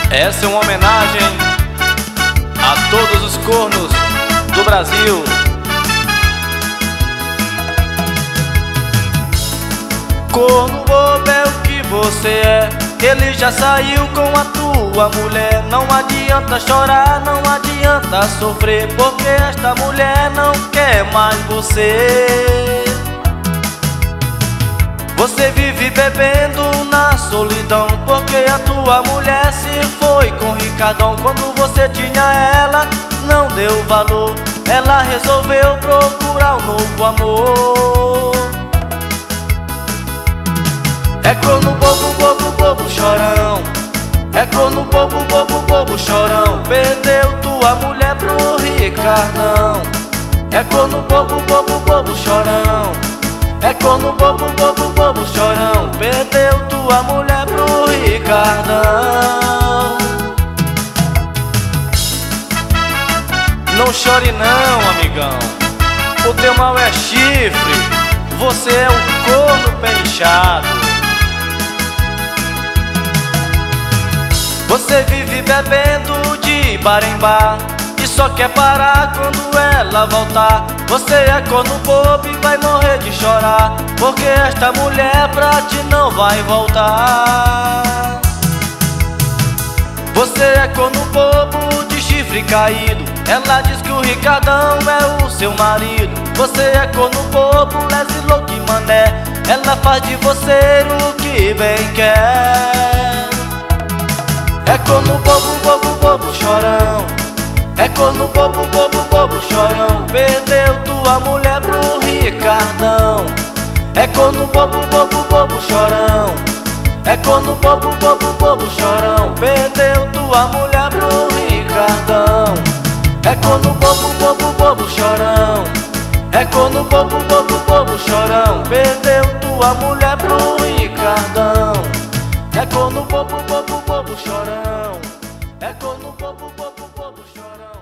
Essa é uma homenagem a todos os cornos do Brasil. Corno bobo é o que você é, ele já saiu com a tua mulher. Não adianta chorar, não adianta sofrer, porque esta mulher não quer mais você. Você vive bebendo na solidão, porque a tua mulher se foi com Ricardão. Quando você tinha ela, não deu valor, ela resolveu procurar um novo amor. É corno bobo, bobo, bobo, chorão. É corno bobo, bobo, bobo, chorão. Perdeu tua mulher pro Ricardão. É corno bobo, bobo, bobo, chorão. É corno bobo, bobo, bobo, chorão. Perdeu tua mulher pro Ricardão. Não chore não, amigão, o teu mal é chifre, você é um corno bem inchado. Você vive bebendo de bar em bar e só quer parar quando ela voltar. Você é corno bobo e vai morrer de chorar, porque esta mulher pra ti não vai voltar. Você é corno bobo de chifre caído, ela diz que o Ricardão é o seu marido. Você é corno bobo, lese louco e mané, ela faz de você o que bem quer. É corno bobo, bobo, bobo, chorão. É corno bobo, bobo, bobo, chorão. Perdeu tua mulher pro Ricardão. É corno bobo, bobo, bobo, chorão. É corno bobo, bobo, bobo, chorão. Perdeu tua mulher pro Ricardão. É corno bobo, bobo, bobo, chorão. É corno bobo, bobo, bobo, chorão. Perdeu tua mulher pro Ricardão. É corno bobo, bobo, bobo, chorão. É corno bobo, bobo, bobo, chorão.